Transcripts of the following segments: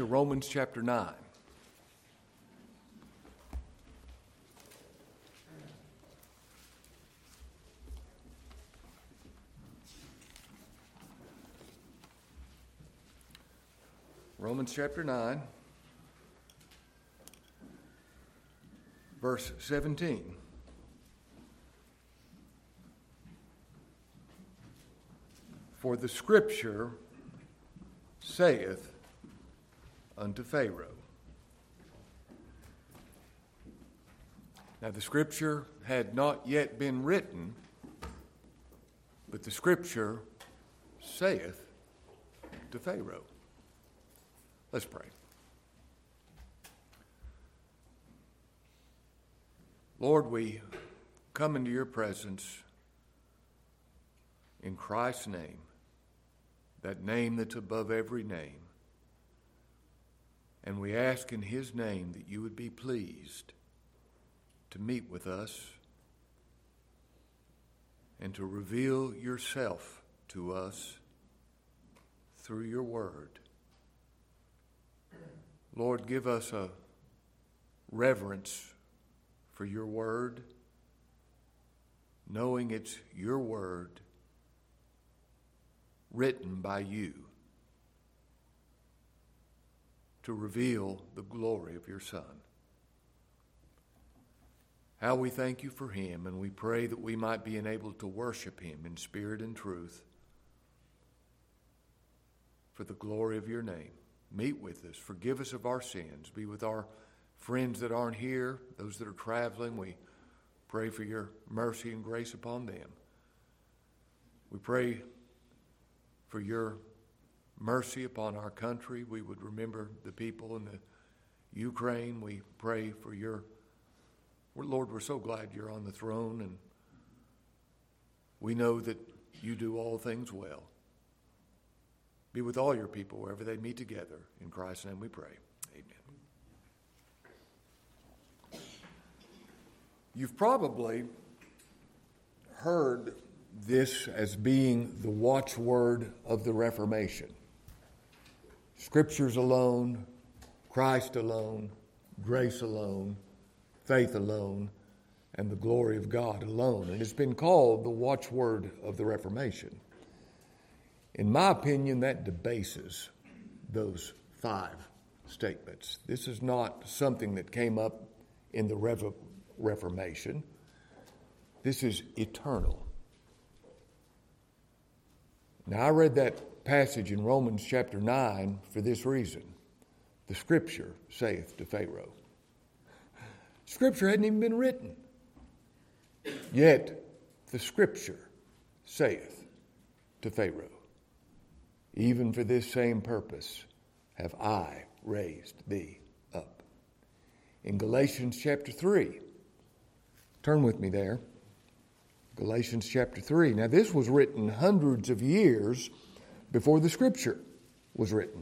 Romans chapter 9. Romans chapter 9, verse 17. For the Scripture saith unto Pharaoh. Now the Scripture had not yet been written, but the Scripture saith to Pharaoh. Let's pray. Lord, we come into your presence in Christ's name, that name that's above every name. And we ask in his name that you would be pleased to meet with us and to reveal yourself to us through your word. Lord, give us a reverence for your word, knowing it's your word written by you to reveal the glory of your Son. How we thank you for him, and we pray that we might be enabled to worship him in spirit and truth for the glory of your name. Meet with us. Forgive us of our sins. Be with our friends that aren't here, those that are traveling. We pray for your mercy and grace upon them. We pray for your mercy upon our country. We would remember the people in the Ukraine. We pray for your... Lord, we're so glad you're on the throne, and we know that you do all things well. Be with all your people wherever they meet together. In Christ's name we pray. Amen. You've probably heard this as being the watchword of the Reformation. Scriptures alone, Christ alone, grace alone, faith alone, and the glory of God alone. And it's been called the watchword of the Reformation. In my opinion, that debases those 5 statements. This is not something that came up in the Reformation. This is eternal. Now, I read that passage in Romans chapter 9 for this reason. The Scripture saith to Pharaoh. Scripture hadn't even been written. Yet the Scripture saith to Pharaoh, even for this same purpose have I raised thee up. In Galatians chapter 3, turn with me there. Galatians chapter 3. Now this was written hundreds of years before the Scripture was written.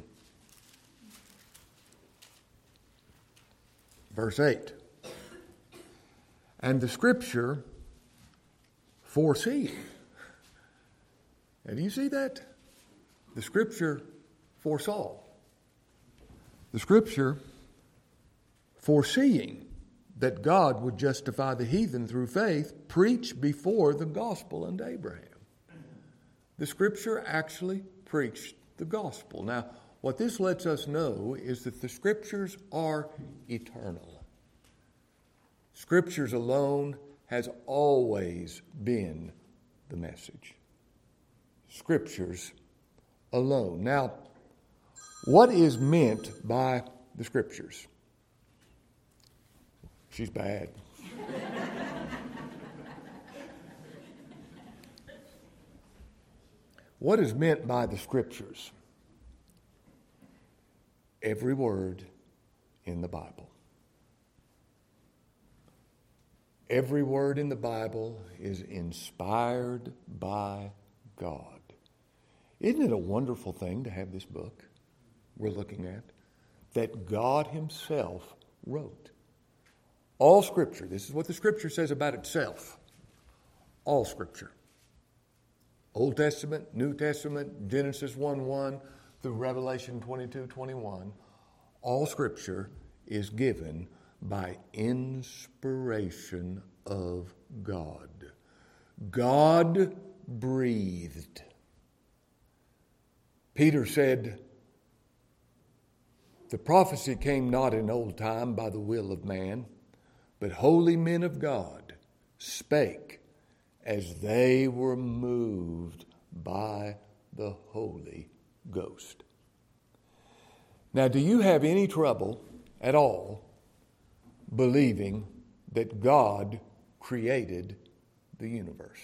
Verse 8. And the Scripture foreseeing. Now do you see that? The Scripture foresaw. The Scripture foreseeing that God would justify the heathen through faith, preached before the gospel unto Abraham. The Scripture actually preached the gospel. Now, what this lets us know is that the Scriptures are eternal. Scriptures alone has always been the message. Scriptures alone. Now, what is meant by the Scriptures? She's bad. What is meant by the Scriptures? Every word in the Bible. Every word in the Bible is inspired by God. Isn't it a wonderful thing to have this book we're looking at that God himself wrote? All Scripture, this is what the Scripture says about itself. All Scripture. Old Testament, New Testament, Genesis 1:1 through Revelation 22:21. all Scripture is given by inspiration of God. God breathed. Peter said, the prophecy came not in old time by the will of man, but holy men of God spake as they were moved by the Holy Ghost. Now, do you have any trouble at all believing that God created the universe?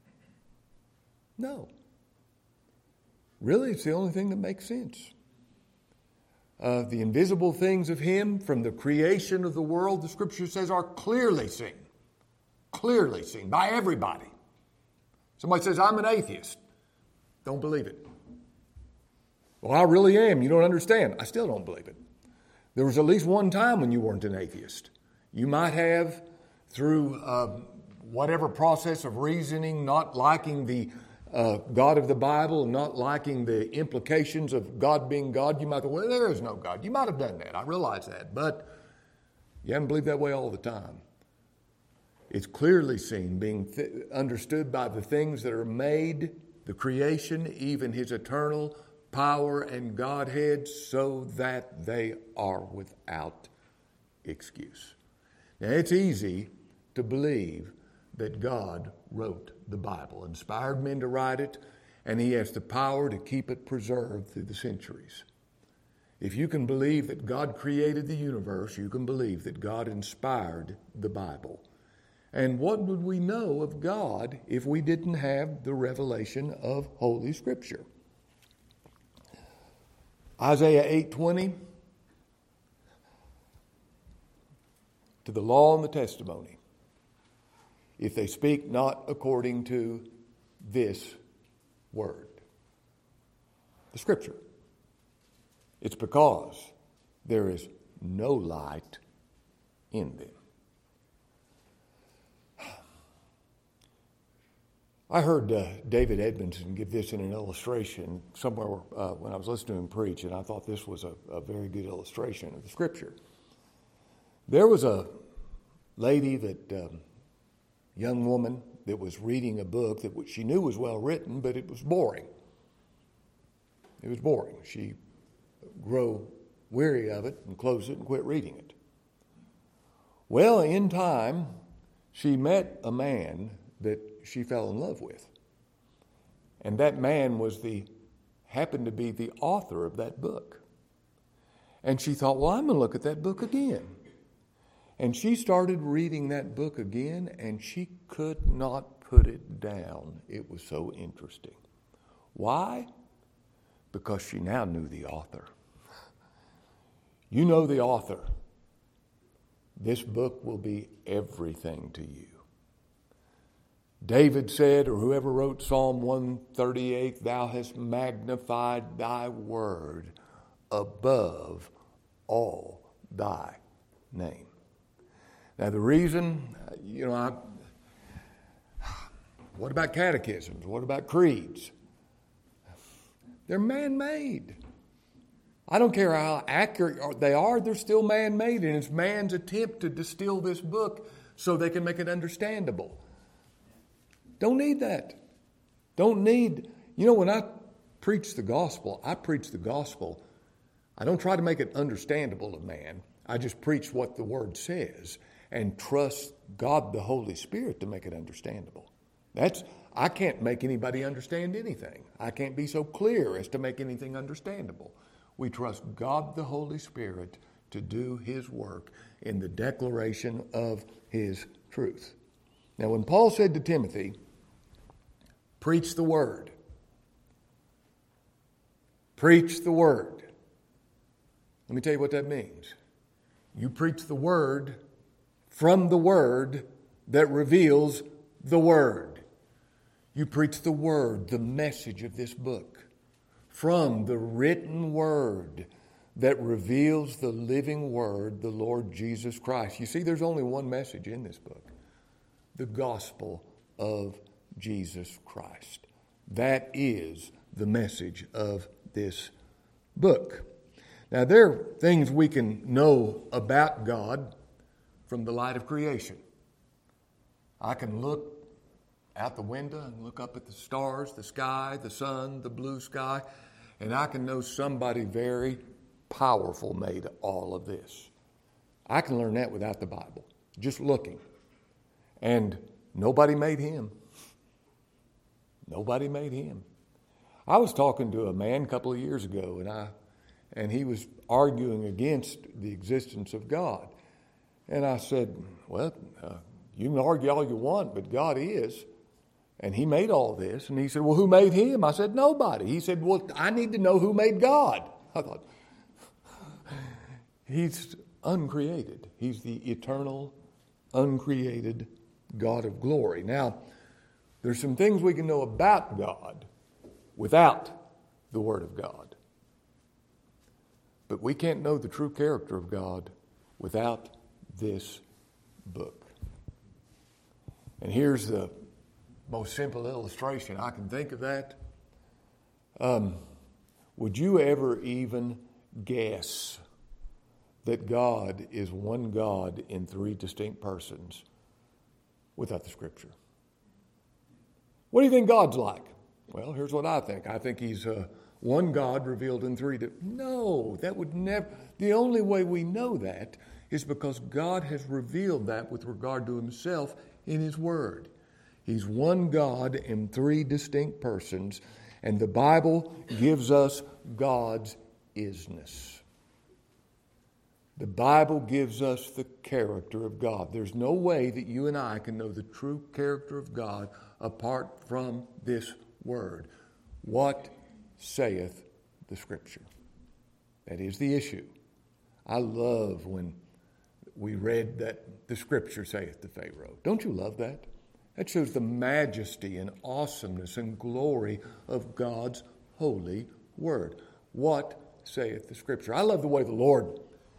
No. Really, it's the only thing that makes sense. The invisible things of Him from the creation of the world, the Scripture says, are clearly seen by everybody. Somebody says, I'm an atheist. Don't believe it. Well, I really am. You don't understand. I still don't believe it. There was at least one time when you weren't an atheist. You might have, through whatever process of reasoning, not liking the God of the Bible, not liking the implications of God being God, you might go, well, there is no God. You might have done that. I realize that. But you haven't believed that way all the time. It's clearly seen, being understood by the things that are made, the creation, even His eternal power and Godhead, so that they are without excuse. Now, it's easy to believe that God wrote the Bible, inspired men to write it, and He has the power to keep it preserved through the centuries. If you can believe that God created the universe, you can believe that God inspired the Bible. And what would we know of God if we didn't have the revelation of Holy Scripture? Isaiah 8:20, to the law and the testimony, if they speak not according to this word. The Scripture. It's because there is no light in them. I heard David Edmondson give this in an illustration somewhere when I was listening to him preach, and I thought this was a very good illustration of the Scripture. There was a lady young woman that was reading a book that she knew was well written, but it was boring. It was boring. She grew weary of it and closed it and quit reading it. Well, in time, she met a man that she fell in love with. And that man happened to be the author of that book. And she thought, well, I'm going to look at that book again. And she started reading that book again, and she could not put it down. It was so interesting. Why? Because she now knew the author. You know the author. This book will be everything to you. David said, or whoever wrote Psalm 138, thou hast magnified thy word above all thy name. Now the reason, what about catechisms? What about creeds? They're man-made. I don't care how accurate they are, they're still man-made, and it's man's attempt to distill this book so they can make it understandable. Don't need that. When I preach the gospel, I don't try to make it understandable to man. I just preach what the Word says and trust God the Holy Spirit to make it understandable. I can't make anybody understand anything. I can't be so clear as to make anything understandable. We trust God the Holy Spirit to do His work in the declaration of His truth. Now, when Paul said to Timothy, preach the word. Preach the word. Let me tell you what that means. You preach the word from the word that reveals the word. You preach the word, the message of this book, from the written word that reveals the living word, the Lord Jesus Christ. You see, there's only one message in this book. The gospel of Jesus Christ. That is the message of this book. Now, there are things we can know about God from the light of creation. I can look out the window and look up at the stars, the sky, the sun, the blue sky, and I can know somebody very powerful made all of this. I can learn that without the Bible, just looking. And nobody made him. Nobody made him. I was talking to a man a couple of years ago, and he was arguing against the existence of God. And I said, well, you can argue all you want, but God is. And he made all this. And he said, well, who made him? I said, nobody. He said, well, I need to know who made God. I thought, he's uncreated. He's the eternal, uncreated God of glory. Now, there's some things we can know about God without the Word of God. But we can't know the true character of God without this book. And here's the most simple illustration I can think of that. Would you ever even guess that God is one God in three distinct persons without the Scripture? What do you think God's like? Well, here's what I think. I think he's one God revealed in three. No, that would never. The only way we know that is because God has revealed that with regard to himself in his Word. He's one God in three distinct persons, and the Bible gives us God's isness. The Bible gives us the character of God. There's no way that you and I can know the true character of God apart from this Word. What saith the Scripture? That is the issue. I love when we read that the Scripture saith to Pharaoh. Don't you love that? That shows the majesty and awesomeness and glory of God's holy Word. What saith the Scripture? I love the way the Lord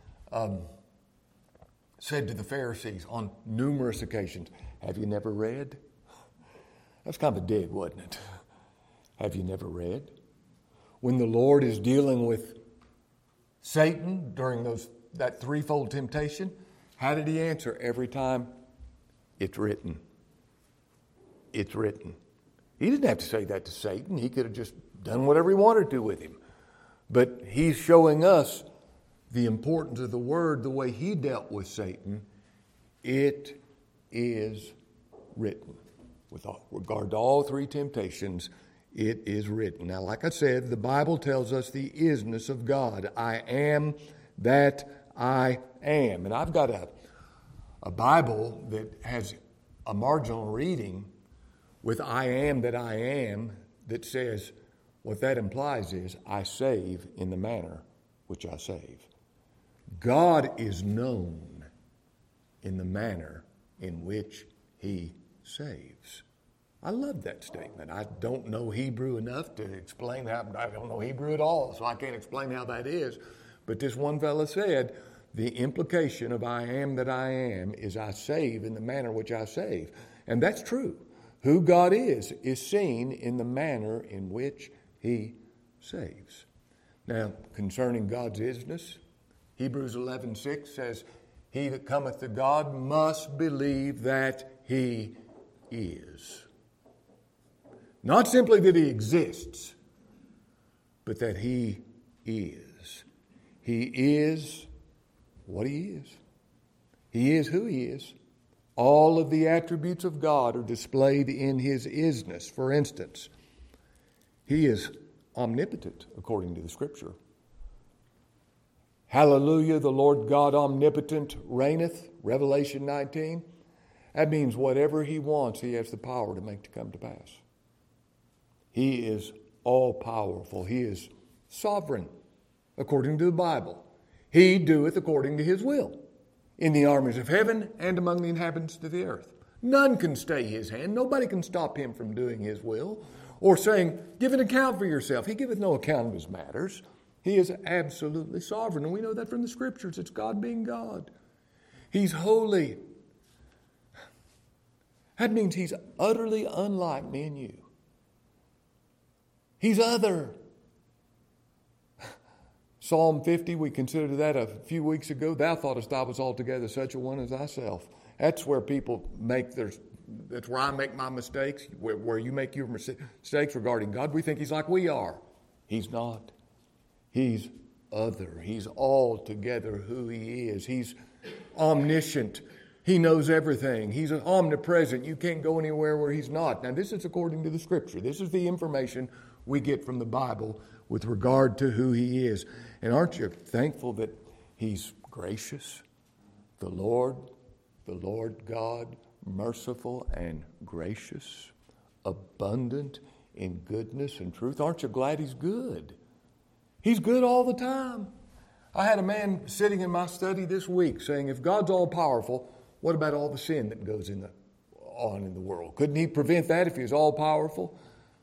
said to the Pharisees on numerous occasions, have you never read? That's kind of a dig, wasn't it? Have you never read? When the Lord is dealing with Satan during that threefold temptation, how did he answer every time? It's written. It's written. He didn't have to say that to Satan. He could have just done whatever he wanted to with him. But he's showing us the importance of the Word, the way he dealt with Satan. It is written. With regard to all three temptations, it is written. Now, like I said, the Bible tells us the isness of God. I am that I am. And I've got a Bible that has a marginal reading with I am that I am that says what that implies is I save in the manner which I save. God is known in the manner in which he saves. I love that statement. I don't know Hebrew enough to explain how. I don't know Hebrew at all, so I can't explain how that is. But this one fellow said, the implication of I am that I am is I save in the manner which I save. And that's true. Who God is seen in the manner in which he saves. Now, concerning God's isness, Hebrews 11:6 says, he that cometh to God must believe that he is. Not simply that he exists, but that he is. He is what he is. He is who he is. All of the attributes of God are displayed in his isness. For instance, he is omnipotent, according to the Scripture. Hallelujah, the Lord God omnipotent reigneth, Revelation 19. That means whatever he wants, he has the power to make to come to pass. He is all-powerful. He is sovereign, according to the Bible. He doeth according to his will in the armies of heaven and among the inhabitants of the earth. None can stay his hand. Nobody can stop him from doing his will or saying, give an account for yourself. He giveth no account of his matters. He is absolutely sovereign, and we know that from the Scriptures. It's God being God. He's holy. That means he's utterly unlike me and you. He's other. Psalm 50, we considered that a few weeks ago. Thou thoughtest I was altogether such a one as thyself. That's where people that's where I make my mistakes, where you make your mistakes regarding God. We think He's like we are. He's not. He's other. He's altogether who He is. He's omniscient. He knows everything. He's omnipresent. You can't go anywhere where He's not. Now, this is according to the Scripture. This is the information we get from the Bible with regard to who He is. And aren't you thankful that He's gracious? The Lord God, merciful and gracious, abundant in goodness and truth. Aren't you glad He's good? He's good all the time. I had a man sitting in my study this week saying, if God's all powerful, what about all the sin that goes on in the world? Couldn't He prevent that if He was all powerful?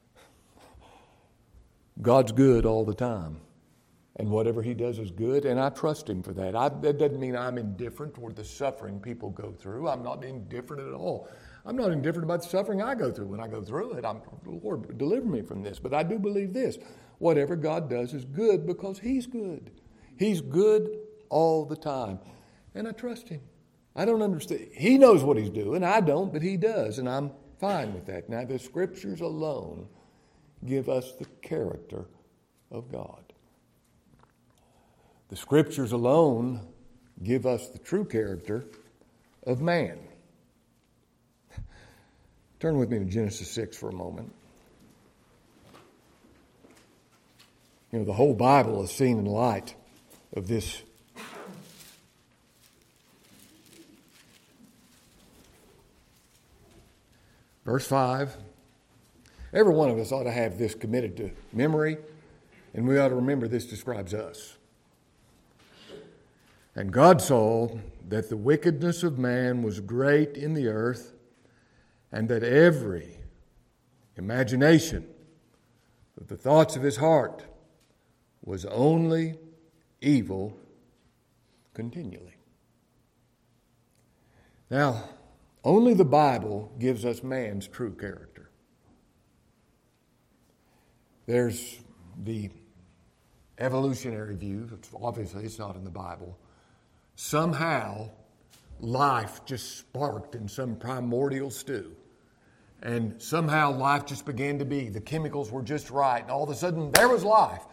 God's good all the time. And whatever He does is good, and I trust Him for that. That doesn't mean I'm indifferent toward the suffering people go through. I'm not indifferent at all. I'm not indifferent about the suffering I go through. When I go through it, Lord, deliver me from this. But I do believe this. Whatever God does is good because He's good. He's good all the time. And I trust Him. I don't understand. He knows what He's doing. I don't, but He does, and I'm fine with that. Now, the Scriptures alone give us the character of God. The Scriptures alone give us the true character of man. Turn with me to Genesis 6 for a moment. You know, the whole Bible is seen in light of this. Verse 5. Every one of us ought to have this committed to memory, and we ought to remember this describes us. And God saw that the wickedness of man was great in the earth, and that every imagination of the thoughts of his heart was only evil continually. Now, only the Bible gives us man's true character. There's the evolutionary view. Obviously, it's not in the Bible. Somehow, life just sparked in some primordial stew. And somehow life just began to be. The chemicals were just right. And all of a sudden, there was life.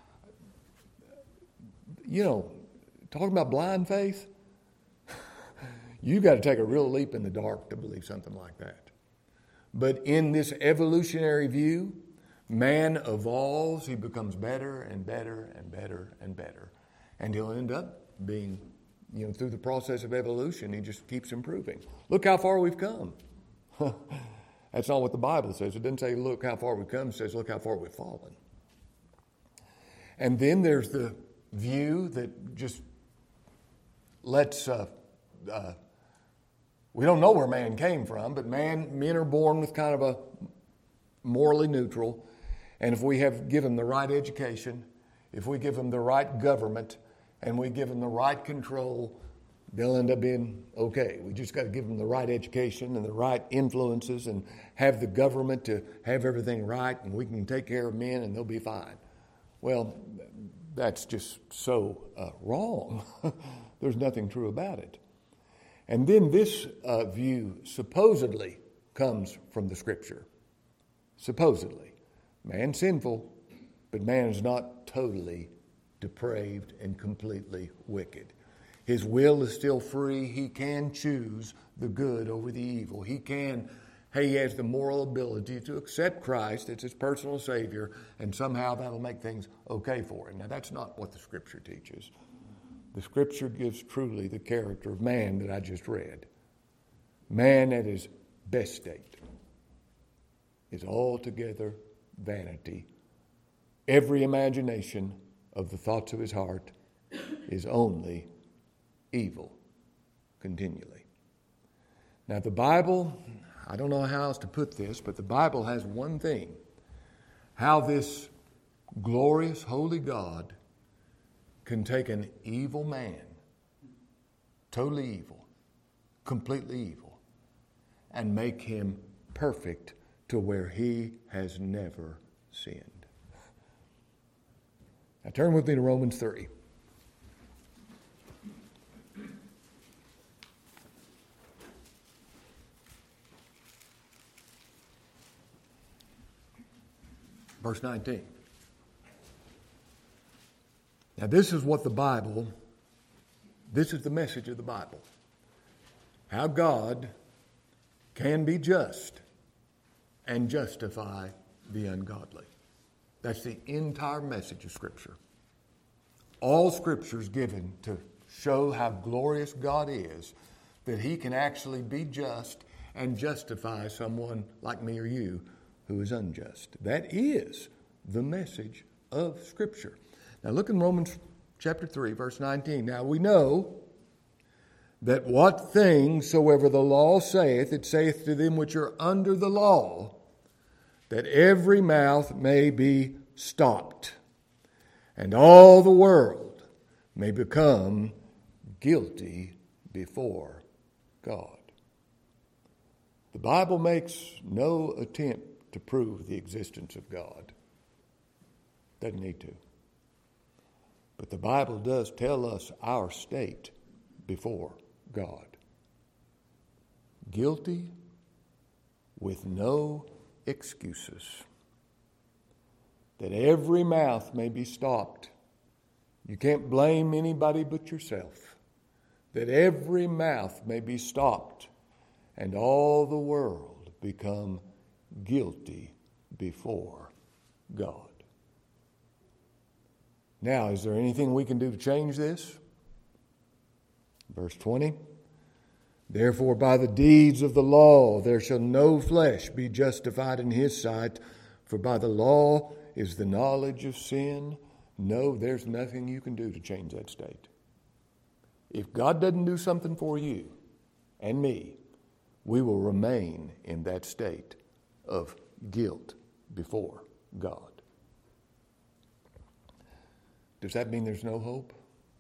You know, talking about blind faith, you've got to take a real leap in the dark to believe something like that. But in this evolutionary view, man evolves. He becomes better and better and better and better. And he'll end up being, through the process of evolution, he just keeps improving. Look how far we've come. That's not what the Bible says. It doesn't say, look how far we've come. It says, look how far we've fallen. And then there's the view that just lets, we don't know where man came from, but men are born with kind of a morally neutral. And if we have given the right education, if we give them the right government, and we give them the right control, they'll end up being okay. We just got to give them the right education and the right influences and have the government to have everything right, and we can take care of men and they'll be fine. Well, that's just so wrong. There's nothing true about it. And then this view supposedly comes from the Scripture. Supposedly. Man's sinful, but man is not totally depraved and completely wicked. His will is still free. He can choose the good over the evil. He has the moral ability to accept Christ as his personal Savior, and somehow that'll make things okay for him. Now, that's not what the Scripture teaches. The Scripture gives truly the character of man that I just read. Man at his best state is altogether vanity. Every imagination of the thoughts of his heart is only evil continually. Now, the Bible, I don't know how else to put this, but the Bible has one thing: how this glorious, holy God can take an evil man, totally evil, completely evil, and make him perfect to where he has never sinned. Now turn with me to Romans 3. Verse 19. Now this is what this is the message of the Bible. How God can be just and justify the ungodly. That's the entire message of Scripture. All Scripture is given to show how glorious God is, that He can actually be just and justify someone like me or you who is unjust. That is the message of Scripture. Now look in Romans chapter 3, verse 19. Now we know that what things soever the law saith, it saith to them which are under the law, that every mouth may be stopped, and all the world may become guilty before God. The Bible makes no attempt to prove the existence of God. Doesn't need to. But the Bible does tell us our state before God. Guilty with no excuses. That every mouth may be stopped. You can't blame anybody but yourself. That every mouth may be stopped and all the world become guilty before God. Now, is there anything we can do to change this? Verse 20. Therefore, by the deeds of the law, there shall no flesh be justified in his sight, for by the law is the knowledge of sin. No, there's nothing you can do to change that state. If God doesn't do something for you and me, we will remain in that state of guilt before God. Does that mean there's no hope?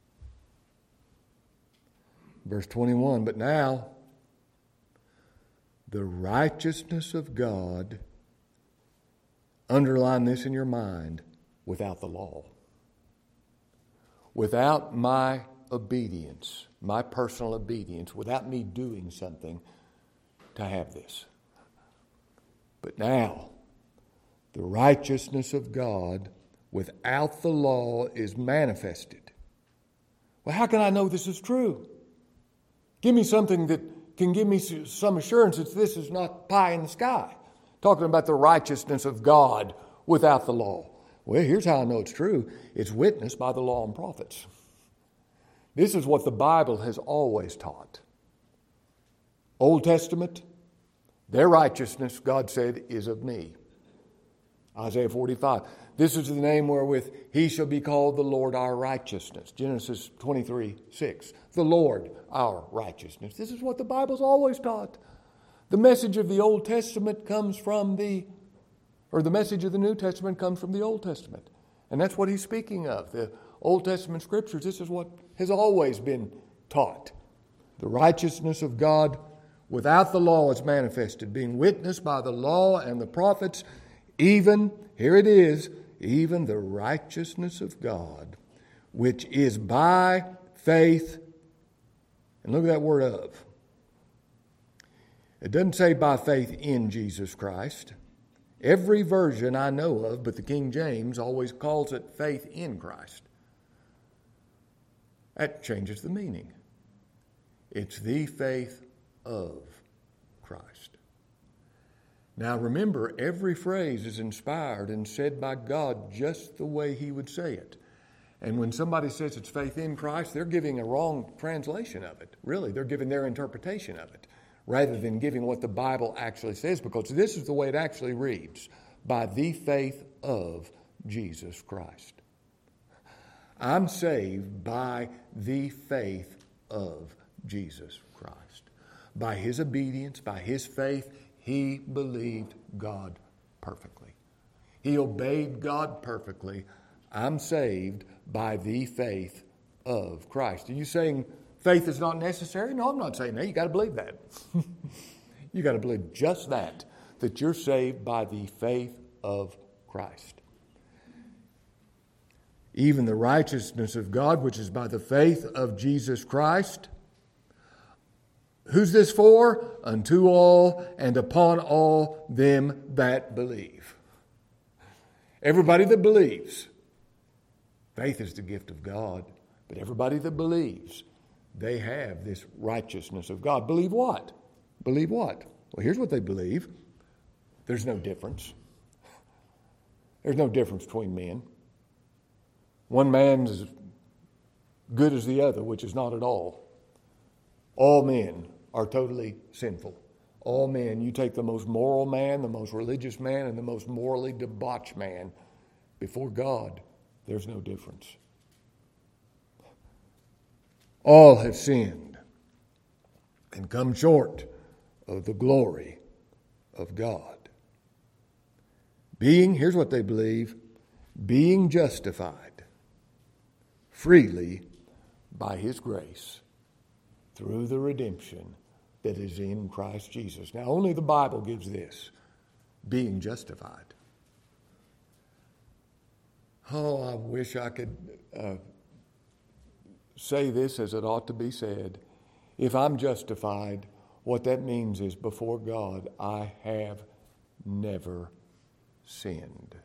Verse 21, but now the righteousness of God, underline this in your mind, without the law. Without my obedience, my personal obedience, without me doing something to have this. But now, the righteousness of God without the law is manifested. Well, how can I know this is true? Give me something that can give me some assurance that this is not pie in the sky. Talking about the righteousness of God without the law. Well, here's how I know it's true. It's witnessed by the law and prophets. This is what the Bible has always taught. Old Testament, their righteousness, God said, is of me. Isaiah 45. This is the name wherewith he shall be called the Lord our righteousness. Genesis 23:6. The Lord our righteousness. This is what the Bible's always taught. The message of the Old Testament comes from the message of the New Testament comes from the Old Testament. And that's what he's speaking of. The Old Testament scriptures, this is what has always been taught. The righteousness of God without the law is manifested, being witnessed by the law and the prophets, even, here it is, even the righteousness of God, which is by faith. And look at that word of. It doesn't say by faith in Jesus Christ. Every version I know of, but the King James always calls it faith in Christ. That changes the meaning. It's the faith of Christ. Now remember, every phrase is inspired and said by God just the way He would say it. And when somebody says it's faith in Christ, they're giving a wrong translation of it. Really, they're giving their interpretation of it, rather than giving what the Bible actually says, because this is the way it actually reads, by the faith of Jesus Christ. I'm saved by the faith of Jesus Christ. By His obedience, by His faith, He believed God perfectly. He obeyed God perfectly. I'm saved by the faith of Christ. Are you saying faith is not necessary? No, I'm not saying that. You got to believe that. You got to believe just that you're saved by the faith of Christ. even the righteousness of God, which is by the faith of Jesus Christ. Who's this for? Unto all and upon all them that believe. Everybody that believes. Faith is the gift of God, but everybody that believes, they have this righteousness of God. Believe what? Believe what? Well, here's what they believe. There's no difference. There's no difference between men. One man's as good as the other, which is not at all. All men are totally sinful. All men, you take the most moral man, the most religious man, and the most morally debauched man, before God, there's no difference. All have sinned and come short of the glory of God. Here's what they believe, being justified freely by His grace through the redemption that is in Christ Jesus. Now, only the Bible gives this, being justified. Oh, I wish I could say this as it ought to be said. If I'm justified, what that means is before God, I have never sinned.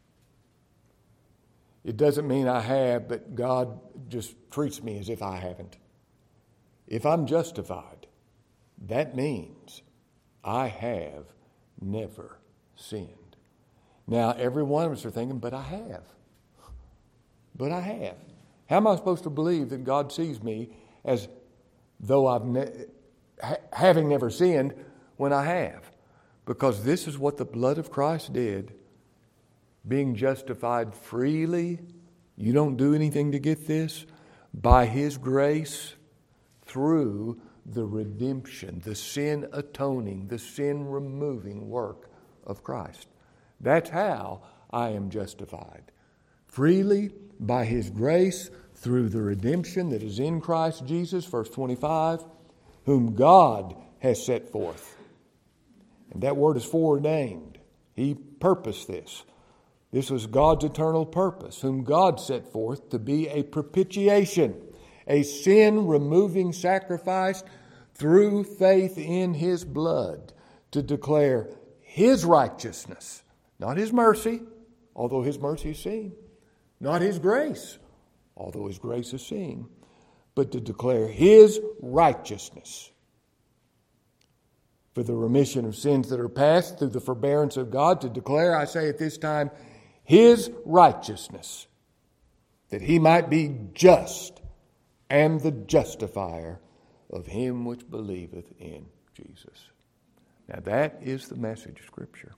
It doesn't mean I have, but God just treats me as if I haven't. If I'm justified, that means I have never sinned. Now, every one of us are thinking, but I have. But I have. How am I supposed to believe that God sees me as though having never sinned when I have? Because this is what the blood of Christ did. Being justified freely, you don't do anything to get this, by His grace through the redemption, the sin atoning, the sin removing work of Christ. That's how I am justified. Freely, by His grace, through the redemption that is in Christ Jesus, verse 25, whom God has set forth. And that word is foreordained. He purposed this. This was God's eternal purpose, whom God set forth to be a propitiation, a sin-removing sacrifice through faith in His blood, to declare His righteousness, not His mercy, although His mercy is seen, not His grace, although His grace is seen, but to declare His righteousness for the remission of sins that are past through the forbearance of God, to declare, I say at this time, His righteousness, that He might be just and the justifier of him which believeth in Jesus. Now that is the message of Scripture.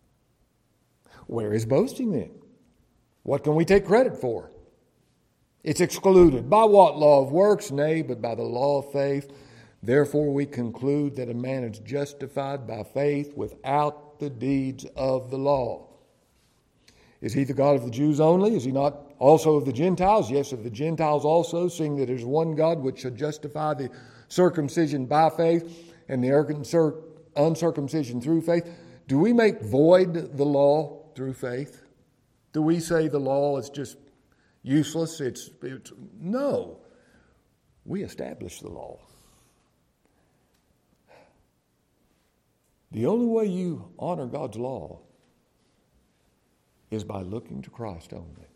Where is boasting then? What can we take credit for? It's excluded. By what law of works? Nay, but by the law of faith. Therefore we conclude that a man is justified by faith without the deeds of the law. Is He the God of the Jews only? Is He not also of the Gentiles? Yes, of the Gentiles also, seeing that there is one God which should justify the circumcision by faith and the uncircumcision through faith. Do we make void the law through faith? Do we say the law is just useless? No. We establish the law. The only way you honor God's law is by looking to Christ only.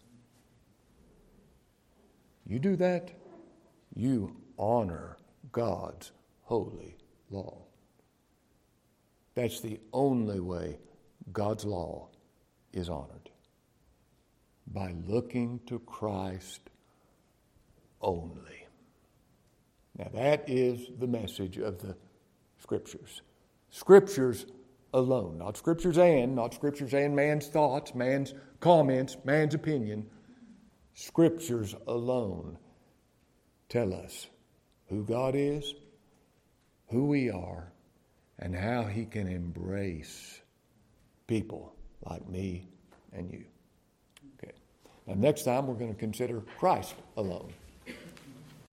You do that, you honor God's holy law. That's the only way God's law is honored. By looking to Christ only. Now that is the message of the Scriptures. Scriptures alone. Not Scriptures and man's thoughts, man's comments, man's opinion. Scriptures alone tell us who God is, who we are, and how He can embrace people like me and you. Okay. Now next time we're going to consider Christ alone.